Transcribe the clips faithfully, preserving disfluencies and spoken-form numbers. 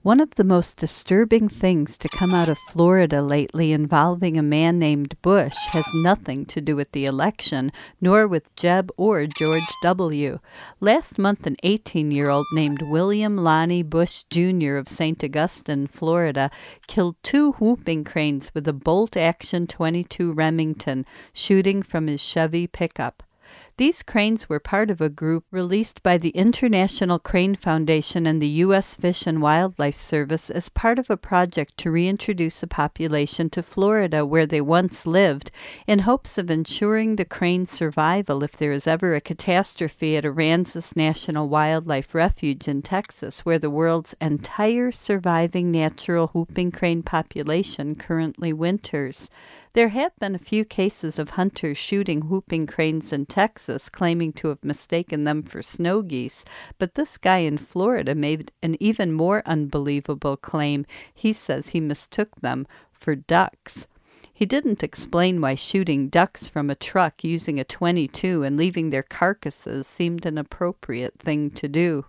One of the most disturbing things to come out of Florida lately involving a man named Bush has nothing to do with the election, nor with Jeb or George W. Last month, an eighteen-year-old named William Lonnie Bush Junior of Saint Augustine, Florida, killed two whooping cranes with a bolt-action twenty-two Remington, shooting from his Chevy pickup. These cranes were part of a group released by the International Crane Foundation and the U S Fish and Wildlife Service as part of a project to reintroduce a population to Florida where they once lived, in hopes of ensuring the crane's survival if there is ever a catastrophe at Aransas National Wildlife Refuge in Texas, where the world's entire surviving natural whooping crane population currently winters. There have been a few cases of hunters shooting whooping cranes in Texas, claiming to have mistaken them for snow geese, but this guy in Florida made an even more unbelievable claim. He says he mistook them for ducks. He didn't explain why shooting ducks from a truck using a twenty-two and leaving their carcasses seemed an appropriate thing to do.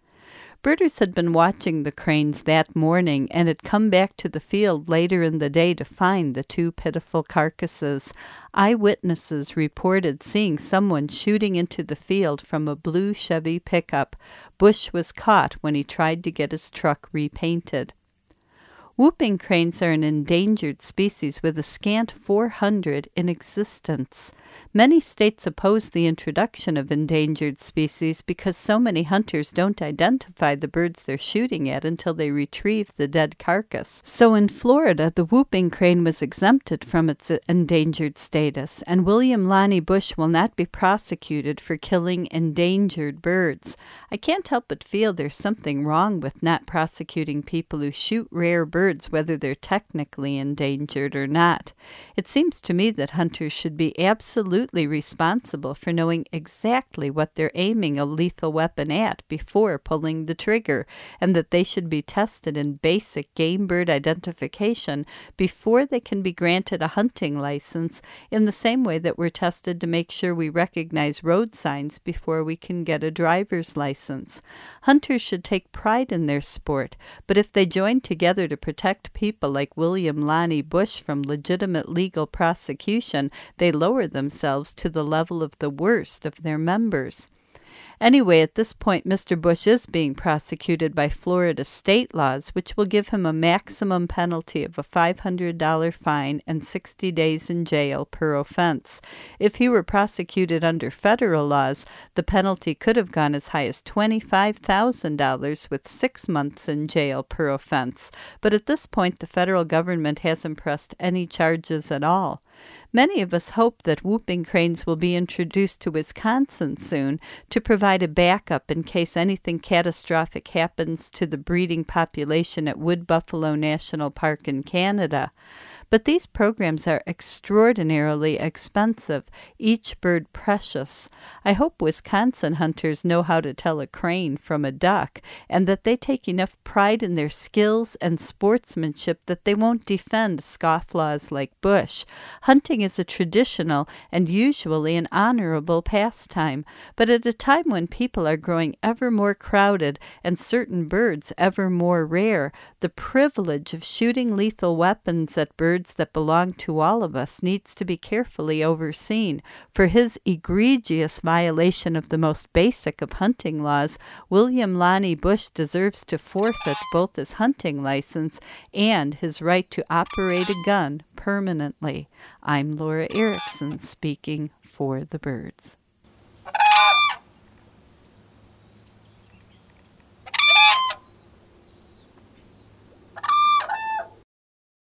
Birders had been watching the cranes that morning and had come back to the field later in the day to find the two pitiful carcasses. Eyewitnesses reported seeing someone shooting into the field from a blue Chevy pickup. Bush was caught when he tried to get his truck repainted. Whooping cranes are an endangered species with a scant four hundred in existence. Many states oppose the introduction of endangered species because so many hunters don't identify the birds they're shooting at until they retrieve the dead carcass. So in Florida, the whooping crane was exempted from its endangered status, and William Lonnie Bush will not be prosecuted for killing endangered birds. I can't help but feel there's something wrong with not prosecuting people who shoot rare birds, whether they're technically endangered or not. It seems to me that hunters should be absolutely responsible for knowing exactly what they're aiming a lethal weapon at before pulling the trigger, and that they should be tested in basic game bird identification before they can be granted a hunting license, in the same way that we're tested to make sure we recognize road signs before we can get a driver's license. Hunters should take pride in their sport, but if they join together to protect people like William Lonnie Bush from legitimate legal prosecution, they lower themselves to the level of the worst of their members. Anyway, at this point, Mister Bush is being prosecuted by Florida state laws, which will give him a maximum penalty of a five hundred dollars fine and sixty days in jail per offense. If he were prosecuted under federal laws, the penalty could have gone as high as twenty-five thousand dollars with six months in jail per offense. But at this point, the federal government hasn't pressed any charges at all. Many of us hope that whooping cranes will be introduced to Wisconsin soon to provide a backup in case anything catastrophic happens to the breeding population at Wood Buffalo National Park in Canada. But these programs are extraordinarily expensive, each bird precious. I hope Wisconsin hunters know how to tell a crane from a duck, and that they take enough pride in their skills and sportsmanship that they won't defend scofflaws like Bush. Hunting is a traditional and usually an honorable pastime, but at a time when people are growing ever more crowded and certain birds ever more rare, the privilege of shooting lethal weapons at birds that belong to all of us needs to be carefully overseen. For his egregious violation of the most basic of hunting laws, William Lonnie Bush deserves to forfeit both his hunting license and his right to operate a gun permanently. I'm Laura Erickson, speaking for the birds.